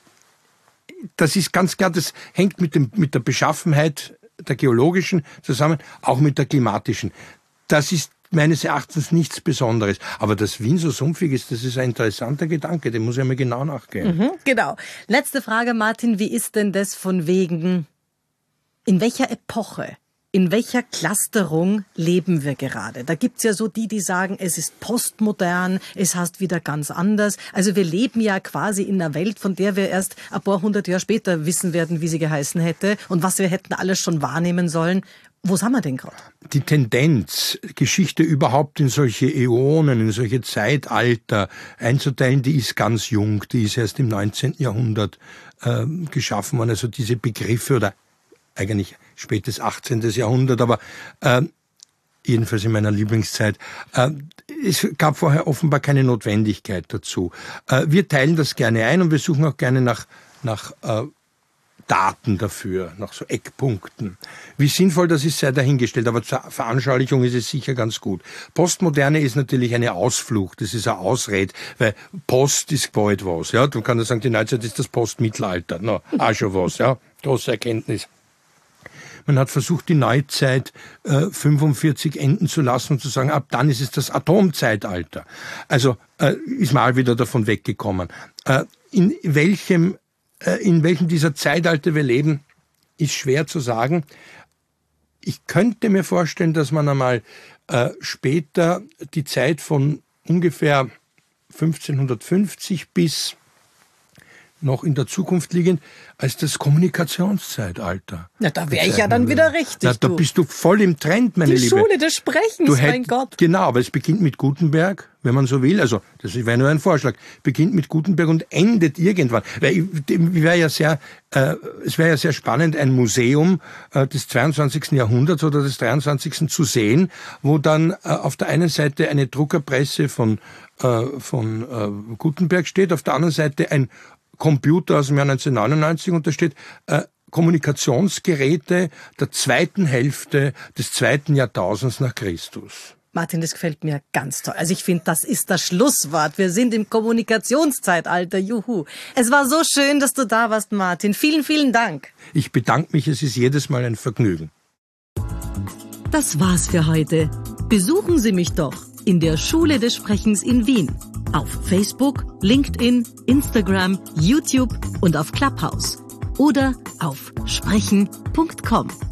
Das ist ganz klar, das hängt mit dem, mit der Beschaffenheit der geologischen zusammen, auch mit der klimatischen. Das ist meines Erachtens nichts Besonderes. Aber dass Wien so sumpfig ist, das ist ein interessanter Gedanke, den muss ich mir genau nachgehen. Mhm, genau. Letzte Frage, Martin, wie ist denn das von wegen, in welcher Epoche? In welcher Clusterung leben wir gerade? Da gibt's ja so die, die sagen, es ist postmodern, es heißt wieder ganz anders. Also wir leben ja quasi in einer Welt, von der wir erst ein paar hundert Jahre später wissen werden, wie sie geheißen hätte und was wir hätten alles schon wahrnehmen sollen. Wo sind wir denn gerade? Die Tendenz, Geschichte überhaupt in solche Äonen, in solche Zeitalter einzuteilen, die ist ganz jung. Die ist erst im neunzehnten Jahrhundert äh, geschaffen worden. Also diese Begriffe oder eigentlich spätes achtzehnten Jahrhundert, aber äh, jedenfalls in meiner Lieblingszeit. Äh, es gab vorher offenbar keine Notwendigkeit dazu. Äh, wir teilen das gerne ein und wir suchen auch gerne nach, nach äh, Daten dafür, nach so Eckpunkten. Wie sinnvoll das ist, sei dahingestellt, aber zur Veranschaulichung ist es sicher ganz gut. Postmoderne ist natürlich eine Ausflucht, das ist eine Ausrede, weil Post ist bald was. Ja? Du kannst sagen, die Neuzeit ist das Postmittelalter. No, auch schon was, ja, große Erkenntnis. Man hat versucht, die Neuzeit äh, fünfundvierzig enden zu lassen und zu sagen, ab dann ist es das Atomzeitalter. Also äh, ist mal wieder davon weggekommen. Äh, in welchem, äh, in welchem dieser Zeitalter wir leben, ist schwer zu sagen. Ich könnte mir vorstellen, dass man einmal äh, später die Zeit von ungefähr fünfzehnhundertfünfzig bis noch in der Zukunft liegend, als das Kommunikationszeitalter. Na, da wäre ich ja dann wieder richtig. Na, da du. bist du voll im Trend, meine Die Liebe. Die Schule des Sprechens, du mein hätt, Gott. Genau, aber es beginnt mit Gutenberg, wenn man so will. Also, das wäre nur ein Vorschlag. Beginnt mit Gutenberg und endet irgendwann. Weil ich, ich wäre ja sehr, äh, es wäre ja sehr spannend, ein Museum äh, des zweiundzwanzigsten Jahrhunderts oder des dreiundzwanzigsten zu sehen, wo dann äh, auf der einen Seite eine Druckerpresse von, äh, von äh, Gutenberg steht, auf der anderen Seite ein Computer aus dem Jahr neunzehnhundertneunundneunzig und da steht äh, Kommunikationsgeräte der zweiten Hälfte des zweiten Jahrtausends nach Christus. Martin, das gefällt mir ganz toll. Also ich finde, das ist das Schlusswort. Wir sind im Kommunikationszeitalter. Juhu. Es war so schön, dass du da warst, Martin. Vielen, vielen Dank. Ich bedanke mich. Es ist jedes Mal ein Vergnügen. Das war's für heute. Besuchen Sie mich doch in der Schule des Sprechens in Wien. Auf Facebook, LinkedIn, Instagram, YouTube und auf Clubhouse. Oder auf sprechen punkt com.